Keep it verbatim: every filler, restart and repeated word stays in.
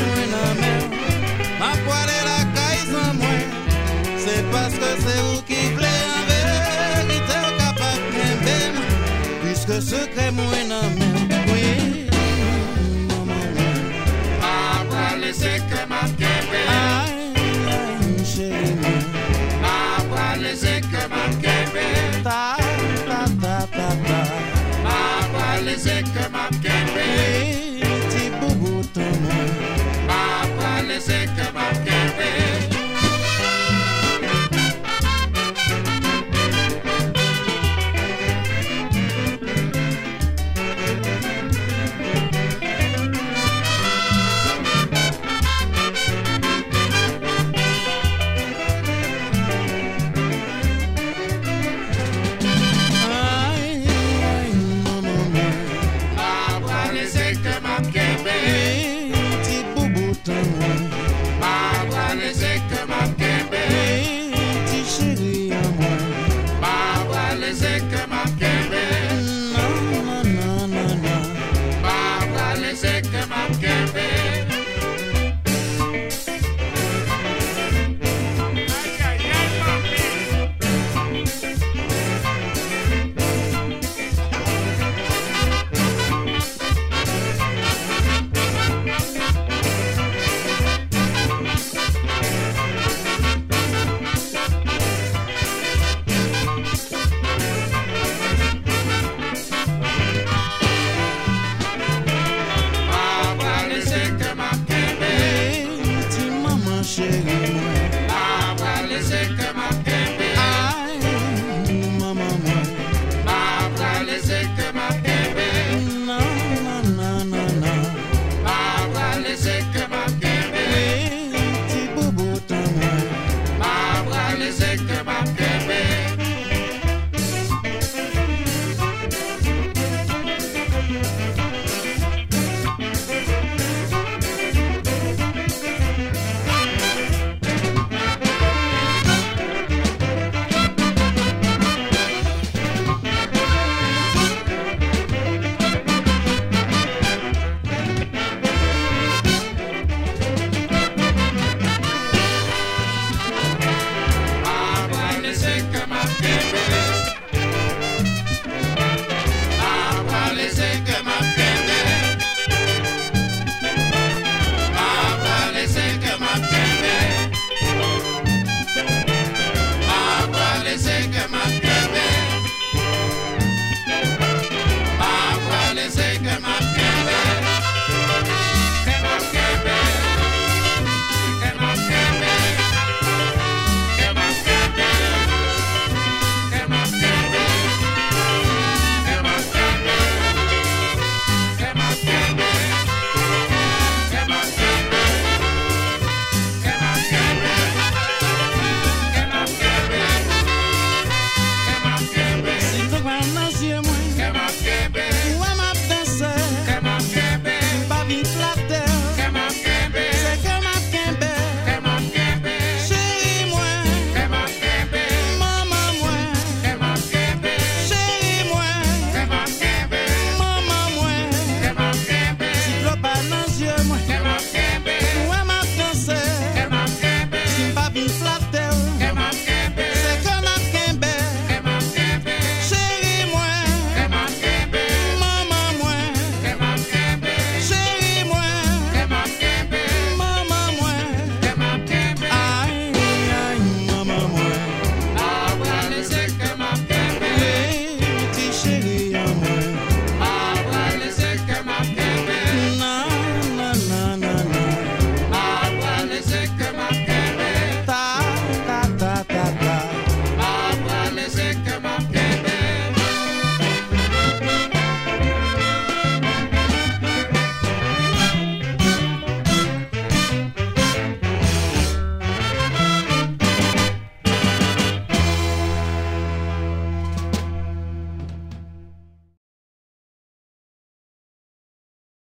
moi nan men. Ma poile la caille sans moi. C'est parce que c'est vous qui voulez en vérité capable d'aimer moi. Puisque secret moi nan men. Oui. Ma poile c'est que ma kébé. Aïe, aïe, chérie. Ma poile c'est que ma kébé. Ta, ta, ta, ta, ta. Ma poile c'est que ma kébé. Oui, petit boubou ton moi. Ma poile c'est que ma kébé. Ma voile c'est